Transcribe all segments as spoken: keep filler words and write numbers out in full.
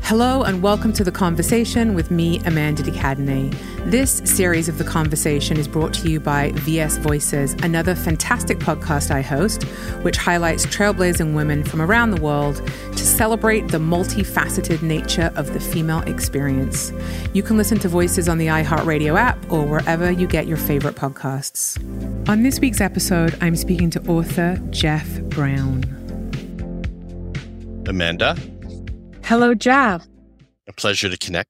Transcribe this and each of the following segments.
Hello and welcome to The Conversation with me, Amanda de Cadenet. This series of The Conversation is brought to you by V S Voices, another fantastic podcast I host, which highlights trailblazing women from around the world to celebrate the multifaceted nature of the female experience. You can listen to Voices on the iHeartRadio app or wherever you get your favorite podcasts. On this week's episode, I'm speaking to author Jeff Brown. Amanda. Hello, Jeff. A pleasure to connect.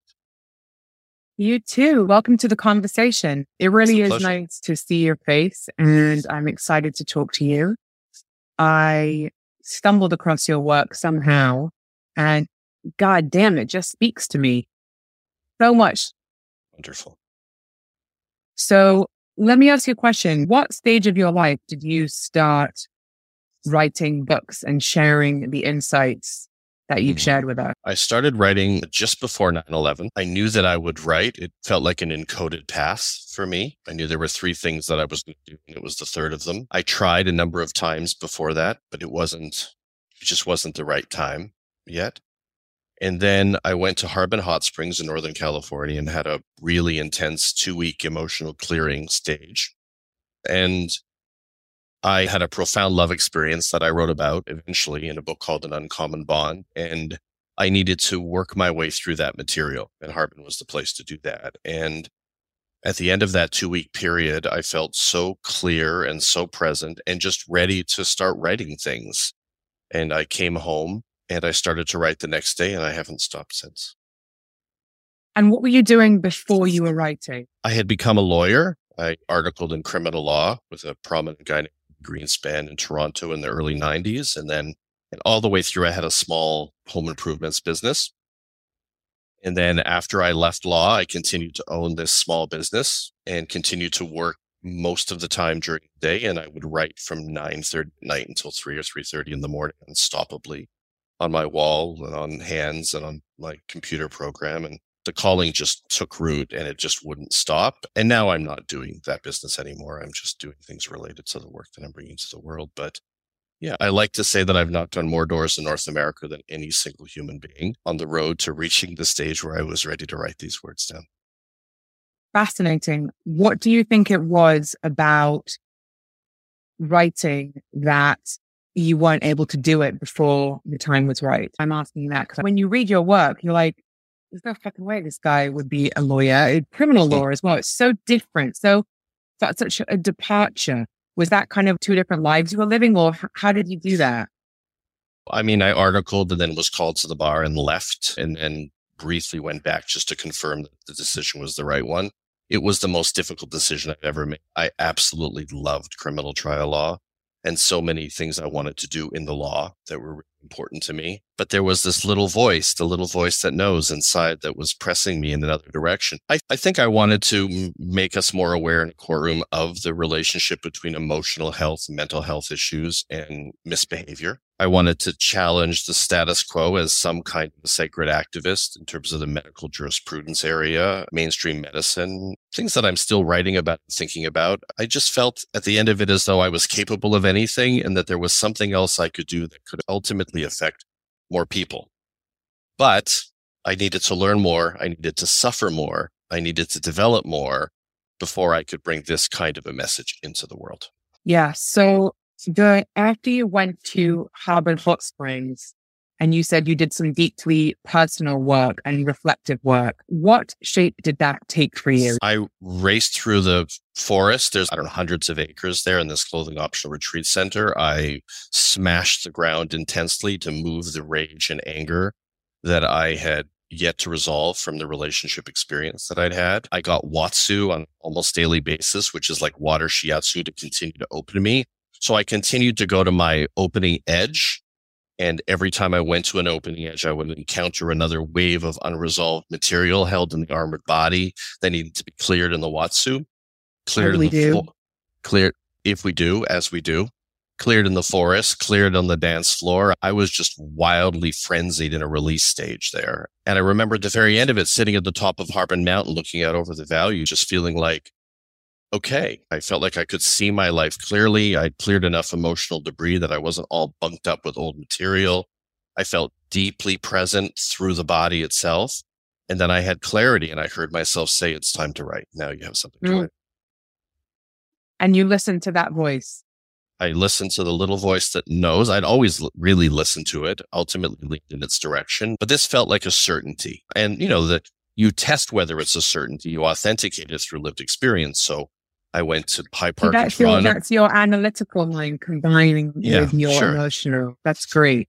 You too. Welcome to The Conversation. It really is nice to see your face, and I'm excited to talk to you. I stumbled across your work somehow, and God damn, it just speaks to me so much. Wonderful. So let me ask you a question. What stage of your life did you start writing books and sharing the insights that you've shared with us? I started writing just before nine eleven. I knew that I would write. It felt like an encoded path for me. I knew there were three things that I was going to do, and it was the third of them. I tried a number of times before that, but it wasn't, it just wasn't the right time yet. And then I went to Harbin Hot Springs in Northern California and had a really intense two-week emotional clearing stage. And I had a profound love experience that I wrote about eventually in a book called An Uncommon Bond. And I needed to work my way through that material. And Harbin was the place to do that. And at the end of that two week period, I felt so clear and so present and just ready to start writing things. And I came home and I started to write the next day, and I haven't stopped since. And what were you doing before you were writing? I had become a lawyer. I articled in criminal law with a prominent guy named Greenspan in Toronto in the early nineties. And then and all the way through, I had a small home improvements business. And then after I left law, I continued to own this small business and continued to work most of the time during the day. And I would write from nine thirty at night until three or three thirty in the morning, unstoppably on my wall and on hands and on my computer program. And the calling just took root and it just wouldn't stop. And now I'm not doing that business anymore. I'm just doing things related to the work that I'm bringing to the world. But yeah, I like to say that I've knocked on more doors in North America than any single human being on the road to reaching the stage where I was ready to write these words down. Fascinating. What do you think it was about writing that you weren't able to do it before the time was right? I'm asking that because when you read your work, you're like, there's no fucking way this guy would be a lawyer, a criminal law as well. It's so different. So that's such a departure. Was that kind of two different lives you were living, or how did you do that? I mean, I articled and then was called to the bar and left, and then briefly went back just to confirm that the decision was the right one. It was the most difficult decision I've ever made. I absolutely loved criminal trial law and so many things I wanted to do in the law that were really important to me. But there was this little voice, the little voice that knows inside, that was pressing me in another direction. I, I think I wanted to m- make us more aware in a courtroom of the relationship between emotional health, mental health issues, and misbehavior. I wanted to challenge the status quo as some kind of a sacred activist in terms of the medical jurisprudence area, mainstream medicine, things that I'm still writing about and thinking about. I just felt at the end of it as though I was capable of anything and that there was something else I could do that could ultimately affect more people. But I needed to learn more. I needed to suffer more. I needed to develop more before I could bring this kind of a message into the world. Yeah. So the, after you went to Harbin Hot Springs and you said you did some deeply personal work and reflective work, what shape did that take for you? I raced through the forest. There's, I don't know, hundreds of acres there in this clothing optional retreat center. I smashed the ground intensely to move the rage and anger that I had yet to resolve from the relationship experience that I'd had. I got Watsu on an almost daily basis, which is like water shiatsu, to continue to open me. So I continued to go to my opening edge. And every time I went to an opening edge, I would encounter another wave of unresolved material held in the armored body that needed to be cleared in the Watsu. Cleared in the do. fo- cleared if we do, as we do. Cleared in the forest, cleared on the dance floor. I was just wildly frenzied in a release stage there. And I remember at the very end of it, sitting at the top of Harbin Mountain, looking out over the valley, just feeling like, okay, I felt like I could see my life clearly. I'd cleared enough emotional debris that I wasn't all bunked up with old material. I felt deeply present through the body itself. And then I had clarity and I heard myself say, it's time to write. Now you have something to Mm. write. And you listen to that voice. I listened to the little voice that knows. I'd always l- really listened to it, ultimately leaned in its direction. But this felt like a certainty. And, you know, that you test whether it's a certainty, you authenticate it through lived experience. So I went to High So Park in that's your Toronto. that's your analytical mind combining Yeah, with your sure. emotional. That's great.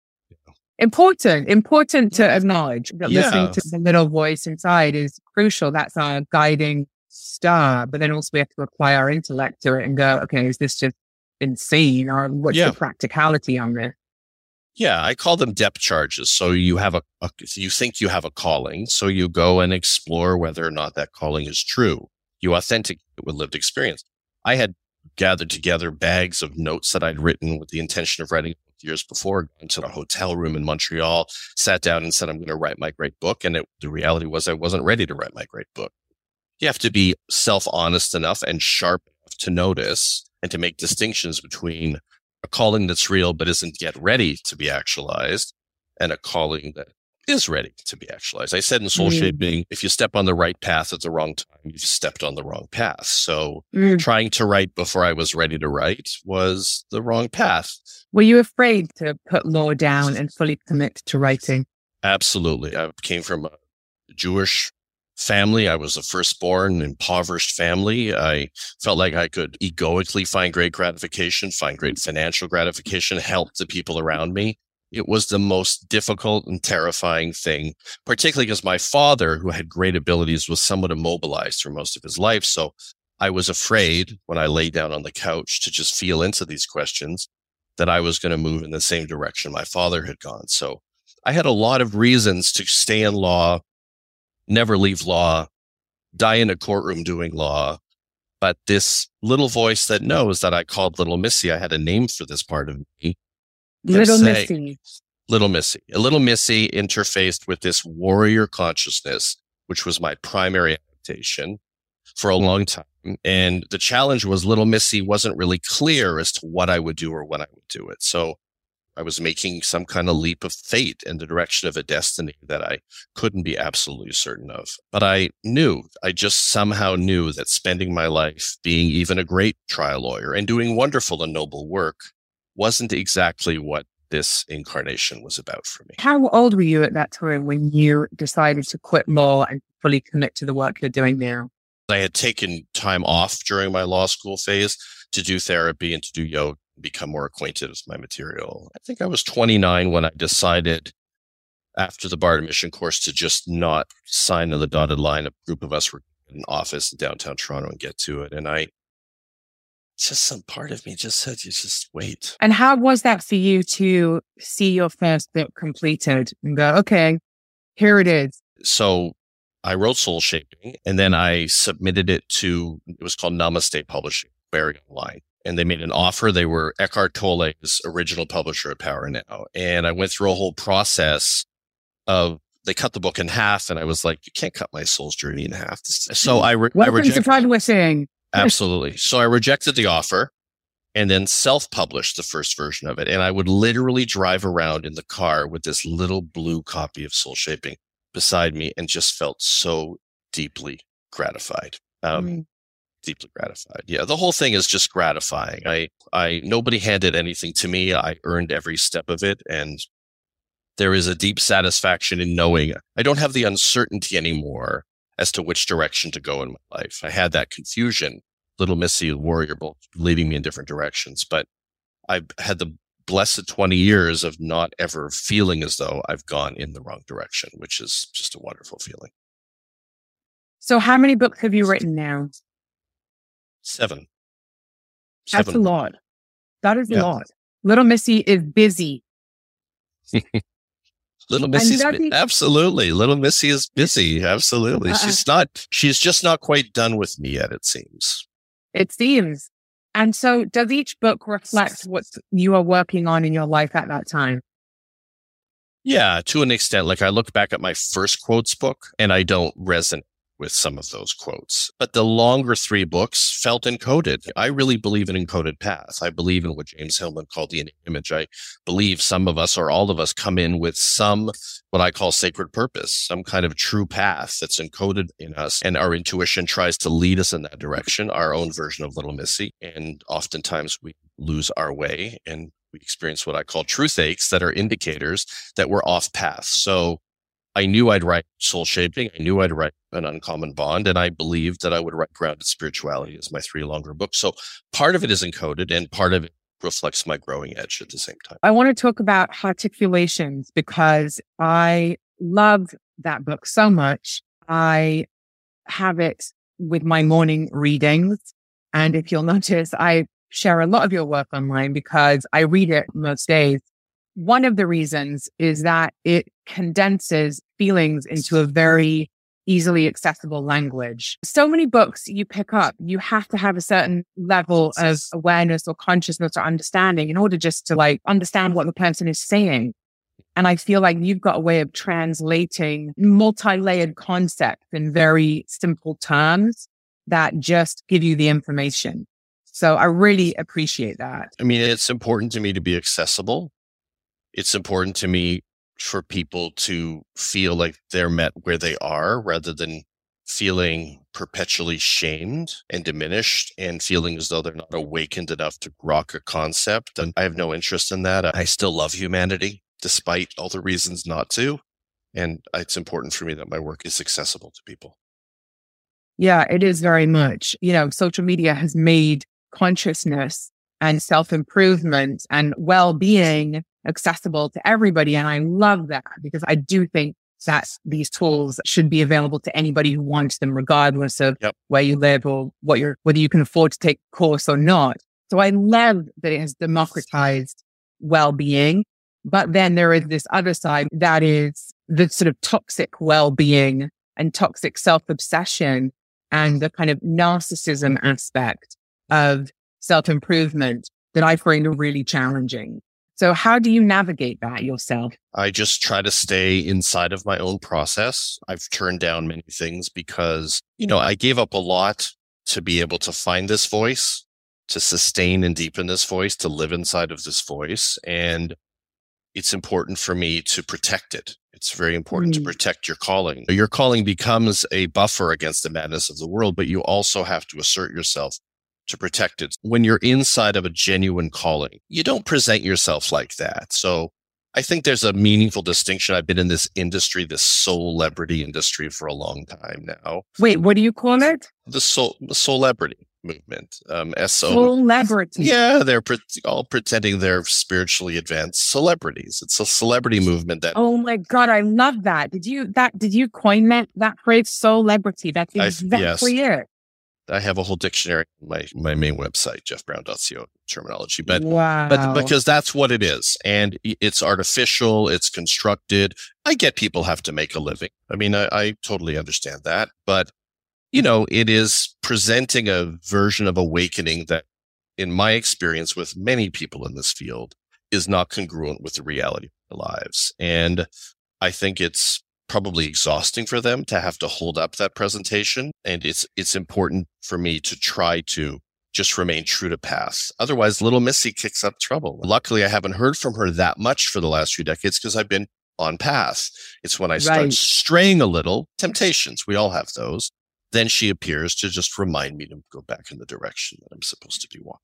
Important, important to acknowledge that Yeah. listening to the little voice inside is crucial. That's our guiding star. But then also we have to apply our intellect to it and go, okay, is this just insane, or what's Yeah. the practicality on this? Yeah, I call them depth charges. So you have a, a, you think you have a calling. So you go and explore whether or not that calling is true. You authenticate it with lived experience. I had gathered together bags of notes that I'd written with the intention of writing years before, gone to a hotel room in Montreal, sat down and said, I'm going to write my great book. And it, the reality was I wasn't ready to write my great book. You have to be self-honest enough and sharp enough to notice and to make distinctions between a calling that's real but isn't yet ready to be actualized and a calling that is ready to be actualized. I said in Soul Mm. Shaping, if you step on the right path at the wrong time, you've stepped on the wrong path. So Mm. trying to write before I was ready to write was the wrong path. Were you afraid to put law down and fully commit to writing? Absolutely. I came from a Jewish family. I was a firstborn, impoverished family. I felt like I could egoically find great gratification, find great financial gratification, help the people around me. It was the most difficult and terrifying thing, particularly because my father, who had great abilities, was somewhat immobilized for most of his life. So I was afraid when I lay down on the couch to just feel into these questions that I was going to move in the same direction my father had gone. So I had a lot of reasons to stay in law, never leave law, die in a courtroom doing law. But this little voice that knows, that I called Little Missy, I had a name for this part of me. Little say- Missy. Little Missy. A little Missy interfaced with this warrior consciousness, which was my primary adaptation for a long time. And the challenge was Little Missy wasn't really clear as to what I would do or when I would do it. So I was making some kind of leap of fate in the direction of a destiny that I couldn't be absolutely certain of. But I knew, I just somehow knew that spending my life being even a great trial lawyer and doing wonderful and noble work wasn't exactly what this incarnation was about for me. How old were you at that time when you decided to quit law and fully commit to the work you're doing now? I had taken time off during my law school phase to do therapy and to do yoga, become more acquainted with my material. I think I was twenty-nine when I decided after the bar admission course to just not sign on the dotted line. A group of us were in an office in downtown Toronto and get to it. And I, just some part of me just said, you just wait. And how was that for you to see your first book completed and go, okay, here it is? So I wrote Soul Shaping and then I submitted it to, it was called Namaste Publishing, very online. And they made an offer. They were Eckhart Tolle's original publisher at Power Now. And I went through a whole process of, they cut the book in half. And I was like, you can't cut my soul's journey in half. So I, re- I Welcome rejected. to publishing. Absolutely. So I rejected the offer and then self-published the first version of it. And I would literally drive around in the car with this little blue copy of Soul Shaping beside me and just felt so deeply gratified. Um, Mm. Deeply gratified. Yeah, the whole thing is just gratifying. I, I, nobody handed anything to me. I earned every step of it. And there is a deep satisfaction in knowing I don't have the uncertainty anymore as to which direction to go in my life. I had that confusion, Little Missy, the warrior, both leading me in different directions. But I've had the blessed twenty years of not ever feeling as though I've gone in the wrong direction, which is just a wonderful feeling. So how many books have you written now? Seven. That's Seven. a lot. That is Yeah. a lot. Little Missy is busy. Little Missy's does bu- he- absolutely. Little Missy is busy. Absolutely. Uh-uh. She's not, she's just not quite done with me yet, it seems. It seems. And so does each book reflect what you are working on in your life at that time? Yeah, to an extent. Like I look back at my first quotes book and I don't resonate. with some of those quotes. But the longer three books felt encoded. I really believe in encoded paths. I believe in what James Hillman called the innate image. I believe some of us or all of us come in with some, what I call sacred purpose, some kind of true path that's encoded in us. And our intuition tries to lead us in that direction, our own version of Little Missy. And oftentimes we lose our way and we experience what I call truth aches that are indicators that we're off path. So I knew I'd write Soul Shaping. I knew I'd write An Uncommon Bond, and I believed that I would write Grounded Spirituality as my three longer books. So part of it is encoded, and part of it reflects my growing edge at the same time. I want to talk about Hearticulations because I love that book so much. I have it with my morning readings. And if you'll notice, I share a lot of your work online because I read it most days. One of the reasons is that it condenses feelings into a very easily accessible language. So many books you pick up, you have to have a certain level of awareness or consciousness or understanding in order just to like understand what the person is saying. And I feel like you've got a way of translating multi-layered concepts in very simple terms that just give you the information. So I really appreciate that. I mean, it's important to me to be accessible. It's important to me for people to feel like they're met where they are rather than feeling perpetually shamed and diminished and feeling as though they're not awakened enough to grok a concept. And I have no interest in that. I still love humanity despite all the reasons not to. And it's important for me that my work is accessible to people. Yeah, it is very much. You know, social media has made consciousness and self-improvement and well-being accessible to everybody. And I love that because I do think that these tools should be available to anybody who wants them, regardless of yep. where you live or what you're, whether you can afford to take a course or not. So I love that it has democratized well-being. But then there is this other side that is the sort of toxic well-being and toxic self-obsession and the kind of narcissism aspect of self-improvement that I find really challenging. So how do you navigate that yourself? I just try to stay inside of my own process. I've turned down many things because, you know, I gave up a lot to be able to find this voice, to sustain and deepen this voice, to live inside of this voice. And it's important for me to protect it. It's very important mm. to protect your calling. Your calling becomes a buffer against the madness of the world, but you also have to assert yourself to protect it. When you're inside of a genuine calling, you don't present yourself like that. So I think there's a meaningful distinction. I've been in this industry, this soul-lebrity industry for a long time now. Wait, what do you call it? The soul, the soul-lebrity movement. Um, S O. Soul-lebrity. Yeah, they're pre- all pretending they're spiritually advanced celebrities. It's a celebrity movement that. Oh my God, I love that. Did you that? Did you coin that that phrase, soul-lebrity? That's exactly yes. it. I have a whole dictionary on my, my main website, jeff brown dot co terminology, but, wow. but because that's what it is. And it's artificial, it's constructed. I get people have to make a living. I mean, I, I totally understand that, but you know, it is presenting a version of awakening that in my experience with many people in this field is not congruent with the reality of their lives. And I think it's probably exhausting for them to have to hold up that presentation. And it's it's important for me to try to just remain true to path. Otherwise, Little Missy kicks up trouble. Luckily, I haven't heard from her that much for the last few decades because I've been on path. It's when I start right. straying a little, temptations, we all have those. Then she appears to just remind me to go back in the direction that I'm supposed to be walking.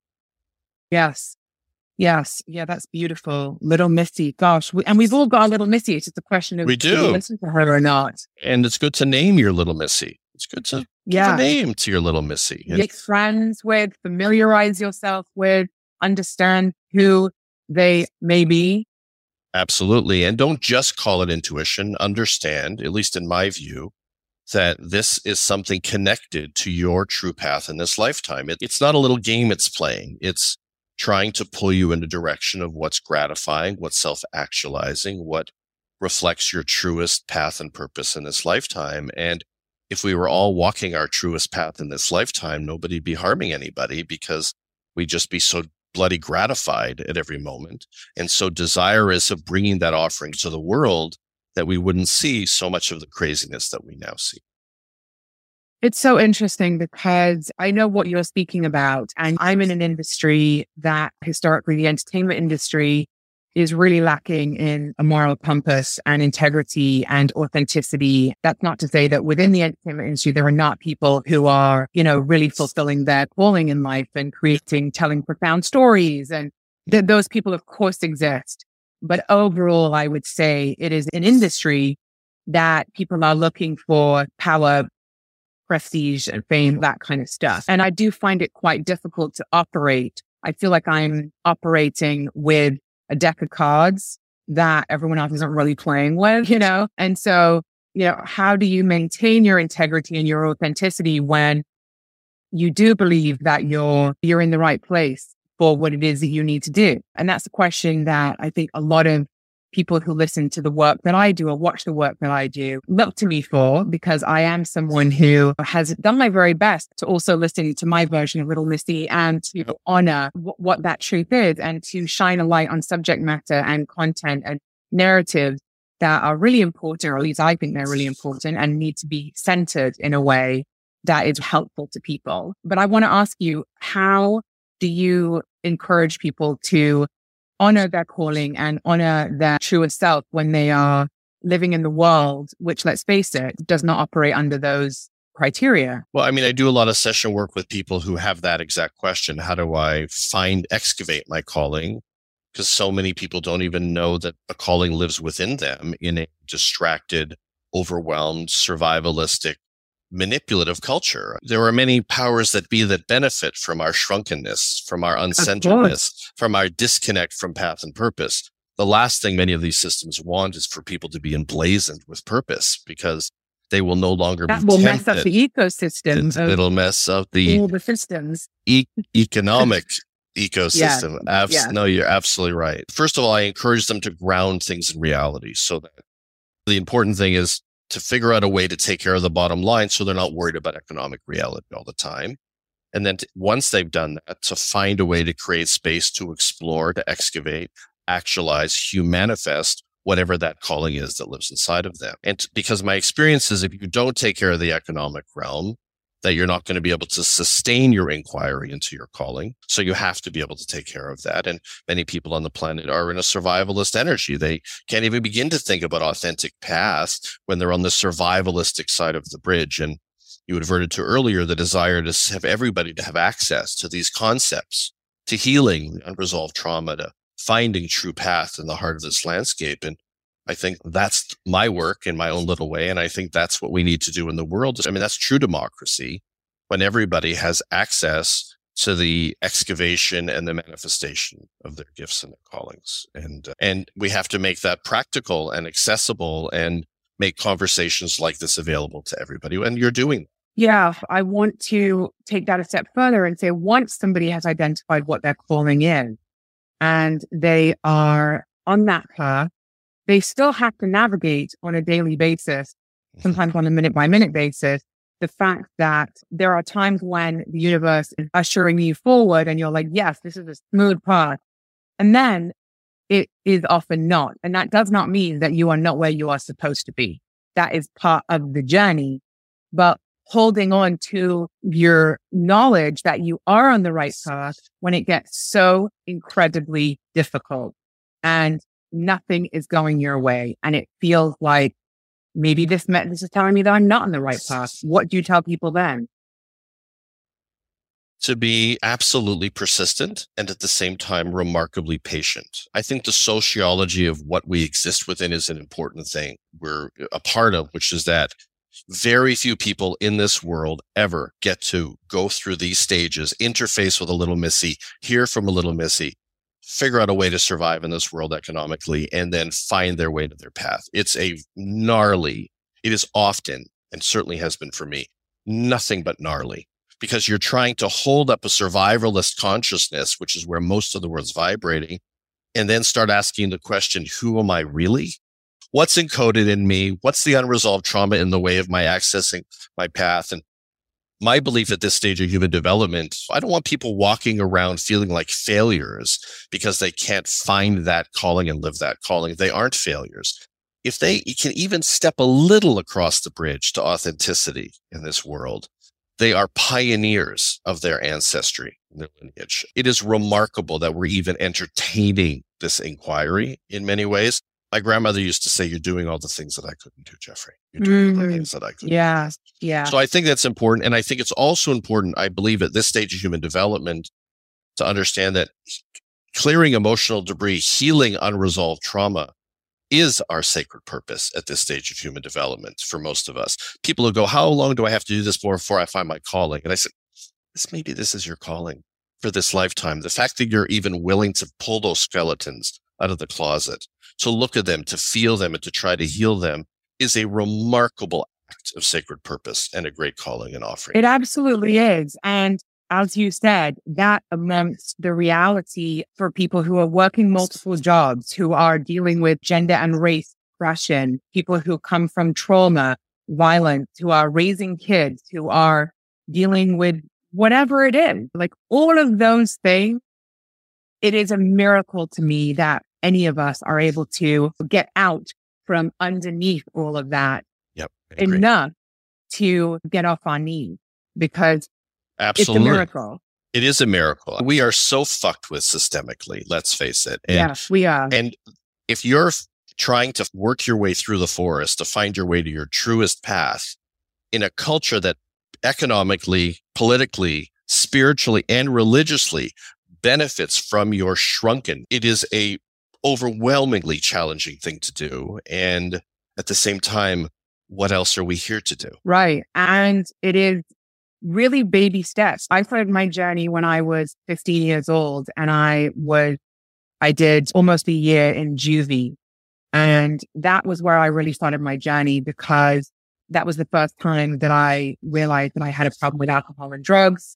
Yes. Yes. Yeah, that's beautiful. Little Missy. Gosh. We, and we've all got a Little Missy. It's just a question of we do. do you listen to her or not. And it's good to name your Little Missy. It's good to yeah. give a name to your Little Missy. Make friends with, familiarize yourself with, understand who they may be. Absolutely. And don't just call it intuition. Understand, at least in my view, that this is something connected to your true path in this lifetime. It, it's not a little game it's playing. It's trying to pull you in the direction of what's gratifying, what's self-actualizing, what reflects your truest path and purpose in this lifetime. And if we were all walking our truest path in this lifetime, nobody'd be harming anybody because we'd just be so bloody gratified at every moment and so desirous of bringing that offering to the world that we wouldn't see so much of the craziness that we now see. It's so interesting because I know what you're speaking about, and I'm in an industry that historically, the entertainment industry, is really lacking in a moral compass and integrity and authenticity. That's not to say that within the entertainment industry, there are not people who are, you know, really fulfilling their calling in life and creating, telling profound stories. And th- those people, of course, exist. But overall, I would say it is an industry that people are looking for power, prestige and fame, that kind of stuff. And I do find it quite difficult to operate. I feel like I'm operating with a deck of cards that everyone else isn't really playing with, you know? And so, you know, how do you maintain your integrity and your authenticity when you do believe that you're, you're in the right place for what it is that you need to do? And that's a question that I think a lot of people who listen to the work that I do or watch the work that I do look to me for, because I am someone who has done my very best to also listen to my version of Little Missy and to honor w- what that truth is and to shine a light on subject matter and content and narratives that are really important, or at least I think they're really important and need to be centered in a way that is helpful to people. But I want to ask you, how do you encourage people to honor their calling and honor their truest self when they are living in the world, which, let's face it, does not operate under those criteria? Well, I mean, I do a lot of session work with people who have that exact question. How do I find, excavate my calling? Because so many people don't even know that a calling lives within them in a distracted, overwhelmed, survivalistic, manipulative culture. There are many powers that be that benefit from our shrunkeness, from our uncentredness, from our disconnect from path and purpose. The last thing many of these systems want is for people to be emblazoned with purpose, because they will no longer that be will tempted. mess up the ecosystem. It, it'll mess up the all the systems, e- economic ecosystem. Yeah. Abs- yeah. No, you're absolutely right. First of all, I encourage them to ground things in reality, so that the important thing is to figure out a way to take care of the bottom line so they're not worried about economic reality all the time. And then to, once they've done that, to find a way to create space to explore, to excavate, actualize, humanifest whatever that calling is that lives inside of them. And t- because my experience is, if you don't take care of the economic realm, that you're not going to be able to sustain your inquiry into your calling. So you have to be able to take care of that. And many people on the planet are in a survivalist energy. They can't even begin to think about authentic paths when they're on the survivalistic side of the bridge. And you adverted to earlier the desire to have everybody to have access to these concepts, to healing unresolved trauma, to finding true path in the heart of this landscape. And I think that's my work in my own little way. And I think that's what we need to do in the world. I mean, that's true democracy, when everybody has access to the excavation and the manifestation of their gifts and their callings. And, uh, and we have to make that practical and accessible and make conversations like this available to everybody. And you're doing that. Yeah, I want to take that a step further and say, once somebody has identified what their calling is and they are on that path, they still have to navigate on a daily basis, sometimes on a minute by minute basis, the fact that there are times when the universe is ushering you forward and you're like, yes, this is a smooth path. And then it is often not. And that does not mean that you are not where you are supposed to be. That is part of the journey. But holding on to your knowledge that you are on the right path when it gets so incredibly difficult and nothing is going your way, and it feels like maybe this met this is telling me that I'm not on the right path. What do you tell people then? To be absolutely persistent and at the same time remarkably patient. I think the sociology of what we exist within is an important thing we're a part of, which is that very few people in this world ever get to go through these stages, interface with a little Missy, hear from a little Missy, figure out a way to survive in this world economically, and then find their way to their path. It's a gnarly, it is often, and certainly has been for me, nothing but gnarly, because you're trying to hold up a survivalist consciousness, which is where most of the world's vibrating, and then start asking the question, who am I really? What's encoded in me? What's the unresolved trauma in the way of my accessing my path? And my belief at this stage of human development, I don't want people walking around feeling like failures because they can't find that calling and live that calling. They aren't failures. If they can even step a little across the bridge to authenticity in this world, They are pioneers of their ancestry and their lineage. It is remarkable that we're even entertaining this inquiry in many ways. My grandmother used to say, "You're doing all the things that I couldn't do, Jeffrey. You're doing Mm-hmm. all the things that I couldn't Yeah. do." Yeah. So I think that's important. And I think it's also important, I believe, at this stage of human development to understand that clearing emotional debris, healing unresolved trauma is our sacred purpose at this stage of human development for most of us. People who go, "How long do I have to do this for before I find my calling?" And I said, this maybe this is your calling for this lifetime. The fact that you're even willing to pull those skeletons out of the closet, to look at them, to feel them, and to try to heal them is a remarkable act of sacred purpose and a great calling and offering. It absolutely is. And as you said, that amongst the reality for people who are working multiple jobs, who are dealing with gender and race oppression, people who come from trauma, violence, who are raising kids, who are dealing with whatever it is, like all of those things, it is a miracle to me that any of us are able to get out from underneath all of that Yep, I agree. enough to get off our knees, because Absolutely. it's a miracle. It is a miracle. We are so fucked with systemically, let's face it. And, Yes, we are. And if you're f- trying to work your way through the forest to find your way to your truest path in a culture that economically, politically, spiritually, and religiously benefits from your shrunken, it is a overwhelmingly challenging thing to do. And at the same time, what else are we here to do? Right. And it is really baby steps. I started my journey when I was fifteen years old, and I was, I did almost a year in juvie. And that was where I really started my journey, because that was the first time that I realized that I had a problem with alcohol and drugs.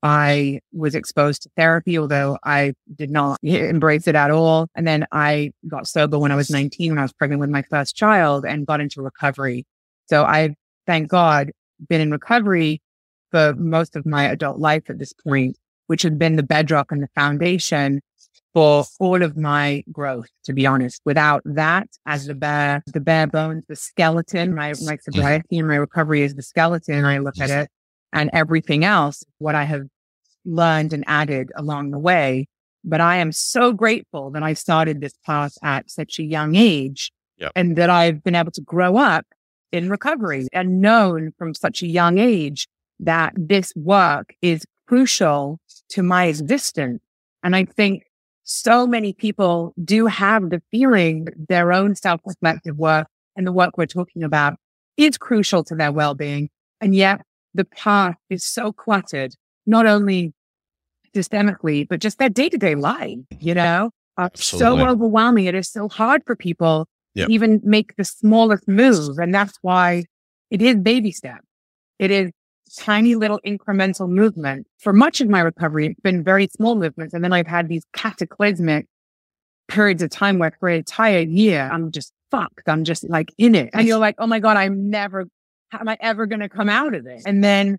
I was exposed to therapy, although I did not embrace it at all. And then I got sober when I was nineteen, when I was pregnant with my first child, and got into recovery. So I've, thank God, been in recovery for most of my adult life at this point, which has been the bedrock and the foundation for all of my growth, to be honest. Without that as the bare, the bare bones, the skeleton, my, my sobriety and my recovery is the skeleton. I look at it, and everything else, what I have learned and added along the way. But I am so grateful that I started this path at such a young age, Yep. and that I've been able to grow up in recovery and known from such a young age that this work is crucial to my existence. And I think so many people do have the feeling that their own self-reflective work and the work we're talking about is crucial to their well-being. And yet the path is so cluttered, not only systemically, but just their day-to-day life, you know, uh, so overwhelming. It is so hard for people Yep. to even make the smallest move. And that's why it is baby steps. It is tiny little incremental movement. For much of my recovery, it's been very small movements. And then I've had these cataclysmic periods of time where for an entire year, I'm just fucked. I'm just like in it. And you're like, oh my God, I'm never, how am I ever going to come out of this? And then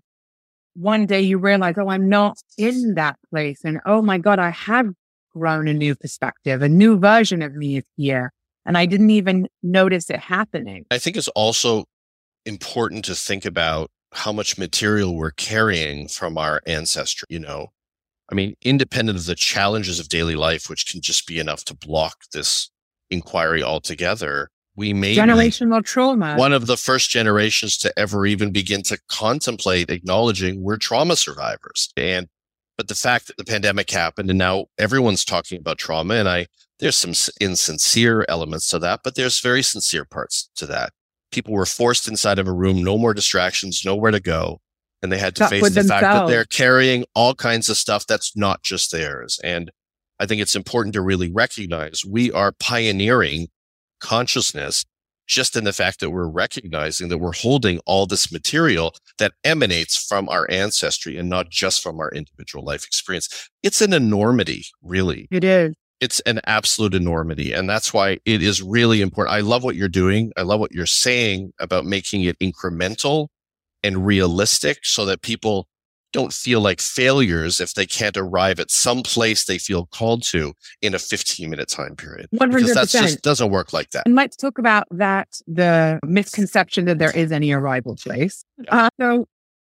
one day you realize, oh, I'm not in that place. And oh my God, I have grown a new perspective. A new version of me is here. And I didn't even notice it happening. I think it's also important to think about how much material we're carrying from our ancestry, you know? I mean, independent of the challenges of daily life, which can just be enough to block this inquiry altogether, we may generational be trauma. one of the first generations to ever even begin to contemplate acknowledging we're trauma survivors. And but the fact that the pandemic happened and now everyone's talking about trauma, and I there's some insincere elements to that, but there's very sincere parts to that. People were forced inside of a room, no more distractions, nowhere to go. And they had to Stuck face with the fact that themselves. they're carrying all kinds of stuff that's not just theirs. And I think it's important to really recognize we are pioneering consciousness just in the fact that we're recognizing that we're holding all this material that emanates from our ancestry and not just from our individual life experience. It's an enormity, really. It is. It's an absolute enormity. And that's why it is really important. I love what you're doing. I love what you're saying about making it incremental and realistic so that people don't feel like failures if they can't arrive at some place they feel called to in a fifteen minute time period. one hundred percent. Because that just doesn't work like that. And let's talk about that, the misconception that there is any arrival place. Uh, so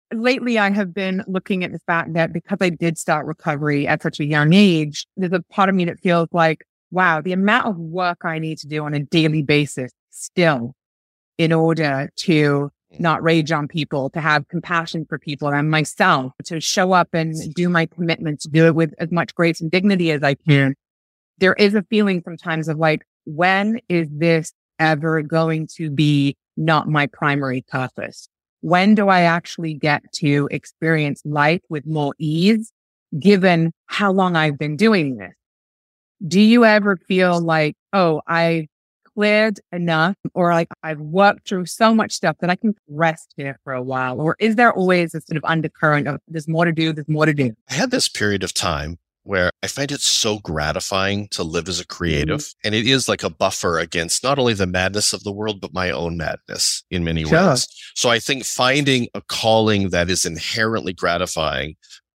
lately I have been looking at the fact that because I did start recovery at such a young age, there's a part of me that feels like, wow, the amount of work I need to do on a daily basis still in order to not rage on people, to have compassion for people and myself, to show up and do my commitment, to do it with as much grace and dignity as I can. There is a feeling sometimes of like, when is this ever going to be not my primary purpose? When do I actually get to experience life with more ease, given how long I've been doing this? Do you ever feel like, oh, I cleared enough, or like I've worked through so much stuff that I can rest here for a while? Or is there always a sort of undercurrent of there's more to do, there's more to do? I had this period of time where I find it so gratifying to live as a creative. Mm-hmm. And it is like a buffer against not only the madness of the world, but my own madness in many sure. ways. So I think finding a calling that is inherently gratifying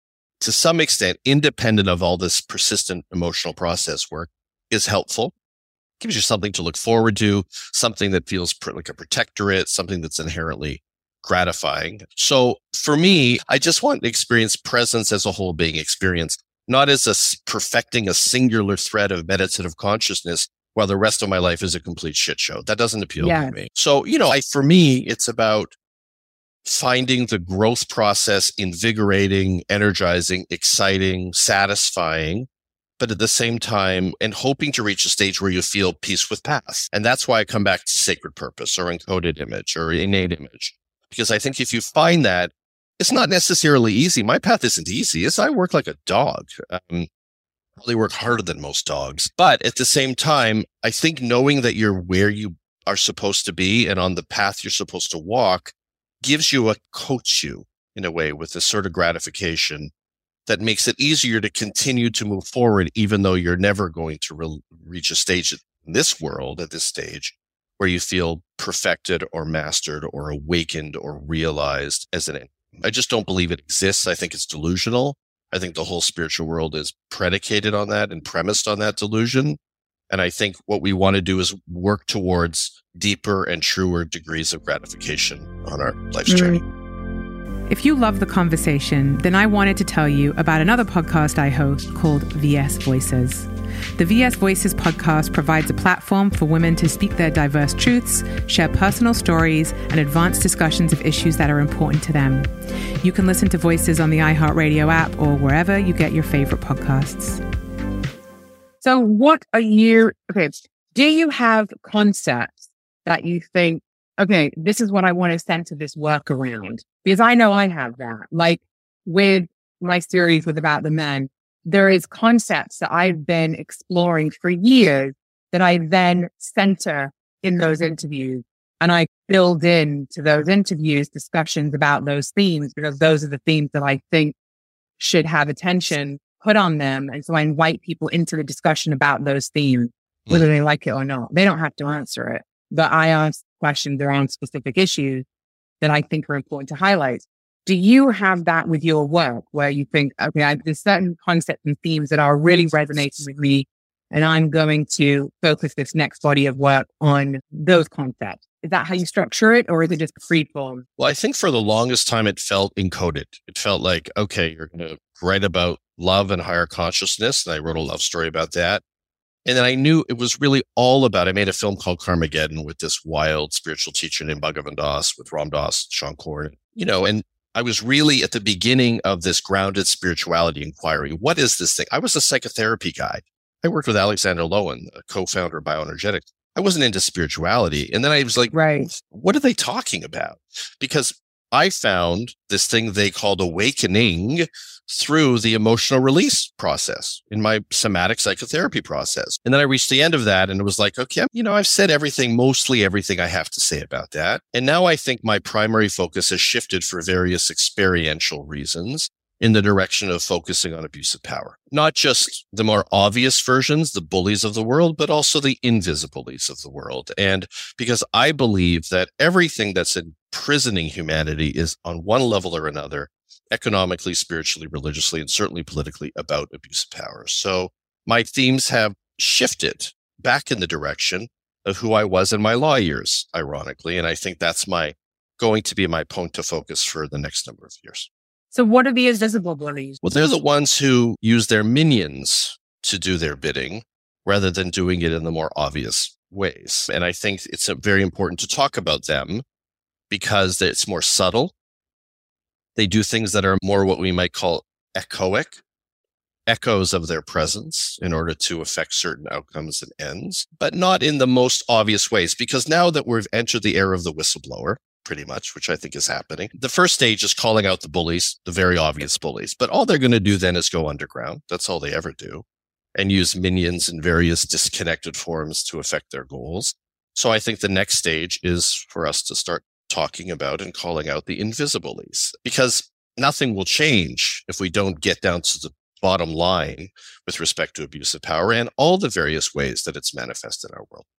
to some extent, independent of all this persistent emotional process work, is helpful. Gives you something to look forward to, something that feels like a protectorate, something that's inherently gratifying. So for me, I just want to experience presence as a whole being experienced, not as a perfecting a singular thread of meditative consciousness while the rest of my life is a complete shit show. That doesn't appeal yeah. to me. So, you know, I, for me, it's about finding the growth process invigorating, energizing, exciting, satisfying, but at the same time, and hoping to reach a stage where you feel peace with path. And that's why I come back to sacred purpose or encoded image or innate image. Because I think if you find that, it's not necessarily easy. My path isn't easy. It's I work like a dog. Um, probably work harder than most dogs. But at the same time, I think knowing that you're where you are supposed to be and on the path you're supposed to walk gives you a coach you in a way with this sort of gratification that makes it easier to continue to move forward, even though you're never going to re- reach a stage in this world at this stage where you feel perfected or mastered or awakened or realized as an entity. I just don't believe it exists. I think it's delusional. I think the whole spiritual world is predicated on that and premised on that delusion. And I think what we want to do is work towards deeper and truer degrees of gratification on our life's journey. If you love the conversation, then I wanted to tell you about another podcast I host called V S Voices. The V S Voices podcast provides a platform for women to speak their diverse truths, share personal stories, and advance discussions of issues that are important to them. You can listen to Voices on the iHeartRadio app or wherever you get your favorite podcasts. So what are you, okay, do you have concepts that you think, okay, this is what I want to center this work around? Because I know I have that. Like with my series with About the Men, there is concepts that I've been exploring for years that I then center in those interviews. And I build in to those interviews discussions about those themes, because those are the themes that I think should have attention put on them. And so I invite people into the discussion about those themes, whether they like it or not. They don't have to answer it, but I ask questions around specific issues that I think are important to highlight. Do you have that with your work where you think, okay, I, there's certain concepts and themes that are really resonating with me, and I'm going to focus this next body of work on those concepts? Is that how you structure it, or is it just free form? Well, I think for the longest time, it felt encoded. It felt like, okay, you're going to write about love and higher consciousness. And I wrote a love story about that. And then I knew it was really all about, I made a film called Carmageddon with this wild spiritual teacher named Bhagavan Das with Ram Dass, Sean Corn, you know, and I was really at the beginning of this grounded spirituality inquiry. What is this thing? I was a psychotherapy guy. I worked with Alexander Lowen, a co-founder of Bioenergetics. I wasn't into spirituality. And then I was like, right, what are they talking about? Because I found this thing they called awakening through the emotional release process in my somatic psychotherapy process. And then I reached the end of that and it was like, okay, you know, I've said everything, mostly everything I have to say about that. And now I think my primary focus has shifted for various experiential reasons in the direction of focusing on abuse of power. Not just the more obvious versions, the bullies of the world, but also the invisible bullies of the world. And because I believe that everything that's imprisoning humanity is on one level or another, economically, spiritually, religiously, and certainly politically, about abuse of power. So my themes have shifted back in the direction of who I was in my law years, ironically. And I think that's my going to be my point of focus for the next number of years. So what are the invisible bullies? Well, they're the ones who use their minions to do their bidding rather than doing it in the more obvious ways. And I think it's very important to talk about them because it's more subtle. They do things that are more what we might call echoic, echoes of their presence in order to affect certain outcomes and ends, but not in the most obvious ways. Because now that we've entered the era of the whistleblower, pretty much, which I think is happening, the first stage is calling out the bullies, the very obvious bullies. But all they're going to do then is go underground. That's all they ever do. And use minions in various disconnected forms to affect their goals. So I think the next stage is for us to start talking about and calling out the invisibles, because nothing will change if we don't get down to the bottom line with respect to abuse of power and all the various ways that it's manifested in our world.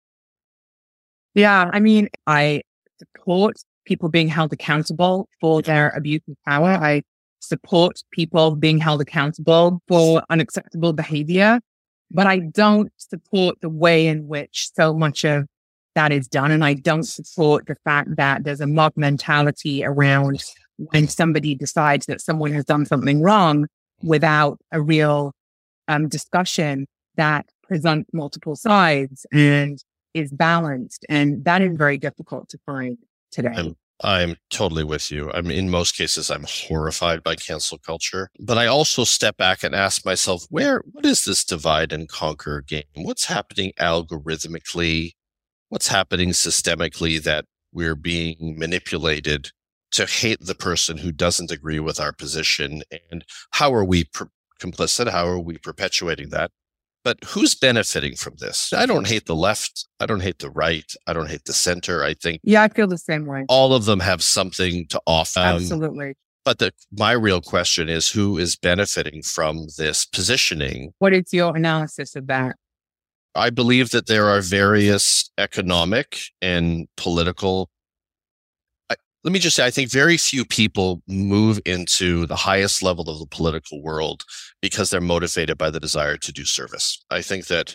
Yeah, I mean, I support people being held accountable for their abuse of power. I support people being held accountable for unacceptable behavior, but I don't support the way in which so much of that is done. And I don't support the fact that there's a mob mentality around when somebody decides that someone has done something wrong without a real um, discussion that presents multiple sides and is balanced. And that is very difficult to find today. I'm, I'm totally with you. I mean, in most cases, I'm horrified by cancel culture, but I also step back and ask myself, where, what is this divide and conquer game? What's happening algorithmically? What's happening systemically that we're being manipulated to hate the person who doesn't agree with our position? And how are we per- complicit? How are we perpetuating that? But who's benefiting from this? I don't hate the left. I don't hate the right. I don't hate the center. I think yeah, I feel the same way. All of them have something to offer. Absolutely. Um, but the, my real question is, who is benefiting from this positioning? What is your analysis of that? I believe that there are various economic and political. I, let me just say, I think very few people move into the highest level of the political world because they're motivated by the desire to do service. I think that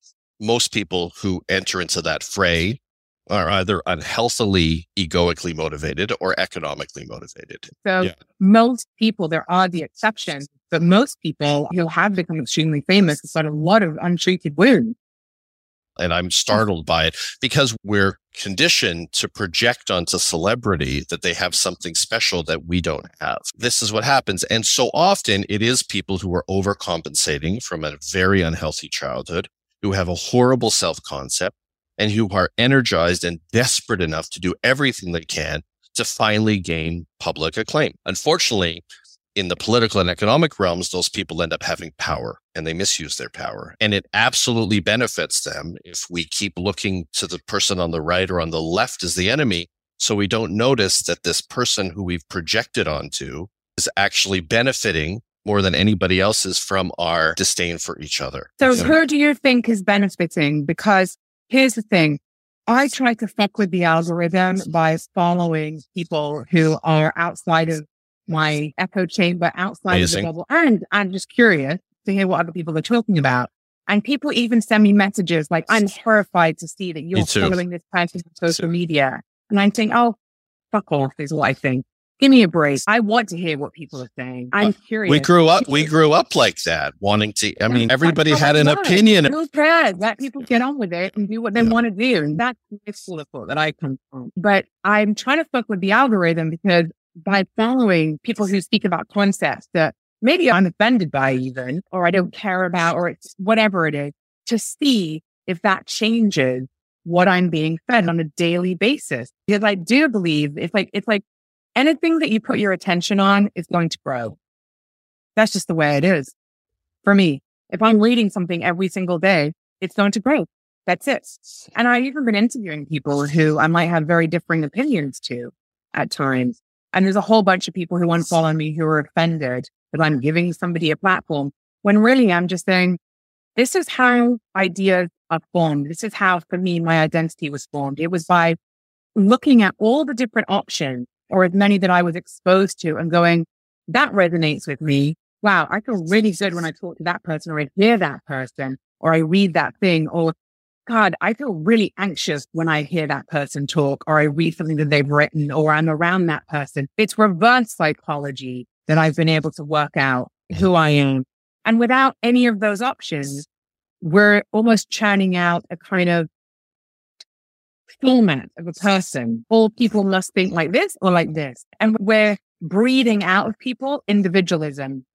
most people who enter into that fray are either unhealthily egoically motivated or economically motivated. So yeah. Most people, there are the exceptions, but most people who have become extremely famous have got a lot of untreated wounds. And I'm startled by it because we're conditioned to project onto celebrity that they have something special that we don't have. This is what happens. And so often it is people who are overcompensating from a very unhealthy childhood, who have a horrible self-concept, and who are energized and desperate enough to do everything they can to finally gain public acclaim. Unfortunately, in the political and economic realms, those people end up having power and they misuse their power. And it absolutely benefits them if we keep looking to the person on the right or on the left as the enemy, so we don't notice that this person who we've projected onto is actually benefiting more than anybody else is from our disdain for each other. So who do you think is benefiting? Because here's the thing. I try to fuck with the algorithm by following people who are outside of my echo chamber, outside Amazing. of the bubble. And I'm just curious to hear what other people are talking about. And people even send me messages like, I'm horrified to see that you're following this person on social media. And I'm saying, oh, fuck off is what I think. Give me a break. I want to hear what people are saying. I'm uh, curious. We grew up, we grew up like that, wanting to, I mean, everybody had an opinion. Who cares? Let people get on with it and do what they yeah. want to do. And that's the school of thought that I come from. But I'm trying to fuck with the algorithm because by following people who speak about concepts that maybe I'm offended by even, or I don't care about, or it's whatever it is, to see if that changes what I'm being fed on a daily basis. Because I do believe it's like, it's like anything that you put your attention on is going to grow. That's just the way it is for me. If I'm reading something every single day, it's going to grow. That's it. And I've even been interviewing people who I might have very differing opinions to at times. And there's a whole bunch of people who unfollow me who are offended that I'm giving somebody a platform, when really I'm just saying, this is how ideas are formed. This is how, for me, my identity was formed. It was by looking at all the different options, or as many that I was exposed to, and going, that resonates with me. Wow, I feel really good when I talk to that person, or I hear that person, or I read that thing, or God, I feel really anxious when I hear that person talk or I read something that they've written or I'm around that person. It's reverse psychology that I've been able to work out who I am. And without any of those options, we're almost churning out a kind of format of a person. All people must think like this or like this. And we're breeding out of people individualism.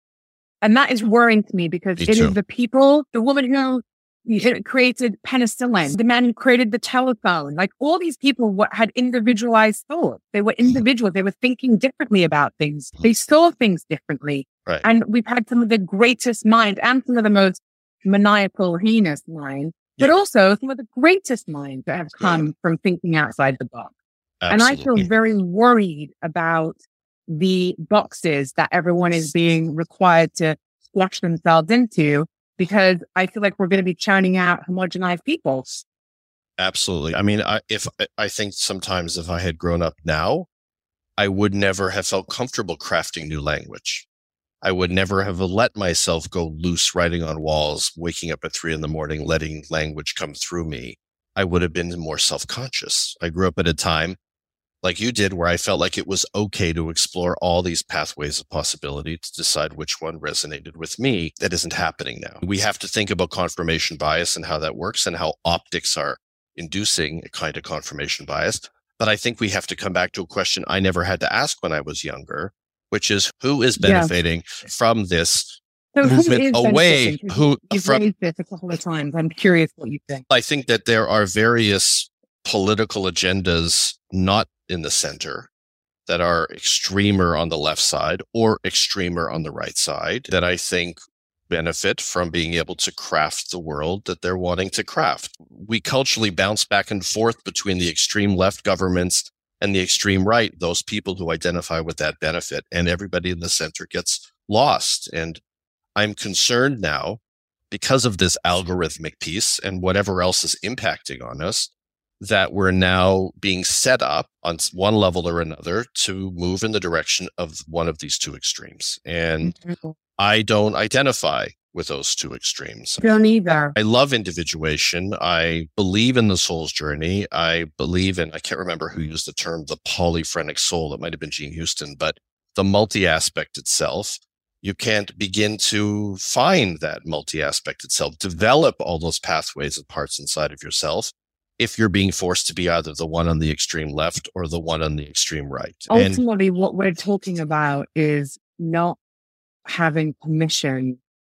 And that is worrying to me because me it too. is the people, the woman who created penicillin, the man who created the telephone, like all these people what had individualized thought. They were individuals. They were thinking differently about things. They saw things differently. Right. And we've had some of the greatest minds and some of the most maniacal, heinous minds, but Yeah. also some of the greatest minds that have come Yeah. from thinking outside the box. Absolutely. And I feel very worried about the boxes that everyone is being required to squash themselves into, because I feel like we're going to be churning out homogenized people. Absolutely. I mean, I, if I think sometimes if I had grown up now, I would never have felt comfortable crafting new language. I would never have let myself go loose writing on walls, waking up at three in the morning, letting language come through me. I would have been more self-conscious. I grew up at a time like you did where I felt like it was okay to explore all these pathways of possibility to decide which one resonated with me. That isn't happening now. We have to think about confirmation bias and how that works and how optics are inducing a kind of confirmation bias. But I think we have to come back to a question I never had to ask when I was younger, which is who is benefiting yeah. from this so movement who away? Who You've from, raised this a couple of times. I'm curious what you think. I think that there are various political agendas not in the center that are extremer on the left side or extremer on the right side that I think benefit from being able to craft the world that they're wanting to craft. We culturally bounce back and forth between the extreme left governments and the extreme right, those people who identify with that benefit, and everybody in the center gets lost. And I'm concerned now because of this algorithmic piece and whatever else is impacting on us, that we're now being set up on one level or another to move in the direction of one of these two extremes. And mm-hmm. I don't identify with those two extremes. Don't either. I love individuation. I believe in the soul's journey. I believe in, I can't remember who used the term, the polyphrenic soul. It might have been Gene Houston, but the multi-aspect itself. You can't begin to find that multi-aspect itself, develop all those pathways and parts inside of yourself if you're being forced to be either the one on the extreme left or the one on the extreme right. Ultimately, and, what we're talking about is not having permission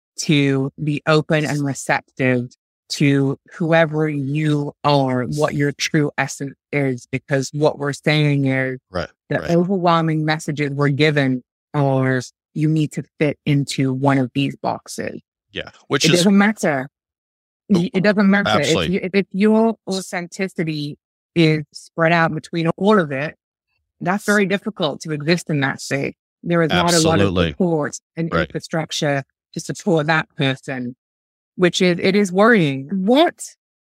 to be open and receptive to whoever you are, what your true essence is, because what we're saying is right, the right. overwhelming messages we're given are you need to fit into one of these boxes. Yeah, which it is... doesn't matter. It doesn't matter. If, you, if your authenticity is spread out between all of it, that's very difficult to exist in that state. There is not Absolutely. a lot of support and right. infrastructure to support that person, which is, it is worrying. What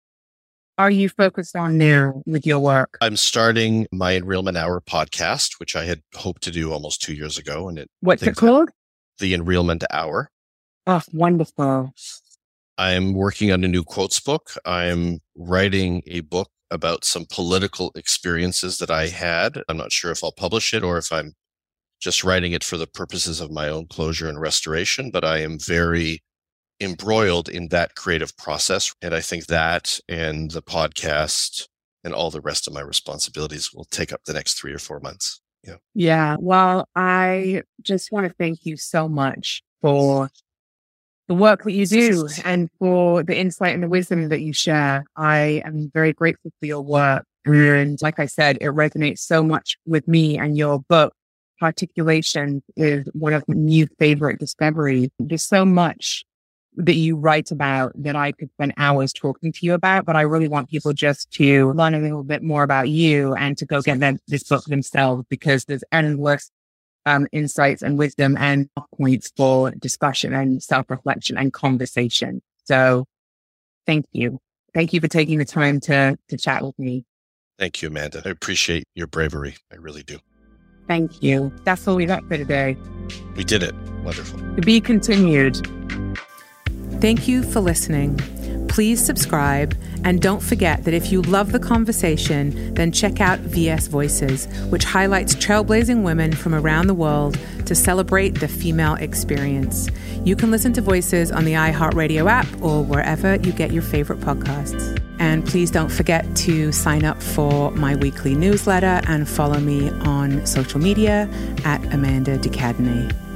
are you focused on now with your work? I'm starting my Enrealment Hour podcast, which I had hoped to do almost two years ago. And it What's it called? The Enrealment Hour. Oh, wonderful. I'm working on a new quotes book. I'm writing a book about some political experiences that I had. I'm not sure if I'll publish it or if I'm just writing it for the purposes of my own closure and restoration, but I am very embroiled in that creative process. And I think that and the podcast and all the rest of my responsibilities will take up the next three or four months. Yeah. Yeah. Well, I just want to thank you so much for the work that you do and for the insight and the wisdom that you share. I am very grateful for your work. And like I said, it resonates so much with me, and your book, Articulation, is one of my new favorite discoveries. There's so much that you write about that I could spend hours talking to you about, but I really want people just to learn a little bit more about you and to go get them, this book themselves, because there's endless Um, insights and wisdom and points for discussion and self-reflection and conversation. So thank you. Thank you for taking the time to, to chat with me. Thank you, Amanda. I appreciate your bravery. I really do. Thank you. That's all we got for today. We did it. Wonderful. To be continued. Thank you for listening. Please subscribe, and don't forget that if you love the conversation, then check out V S Voices, which highlights trailblazing women from around the world to celebrate the female experience. You can listen to Voices on the iHeartRadio app or wherever you get your favorite podcasts. And please don't forget to sign up for my weekly newsletter and follow me on social media at Amanda de Cadenet.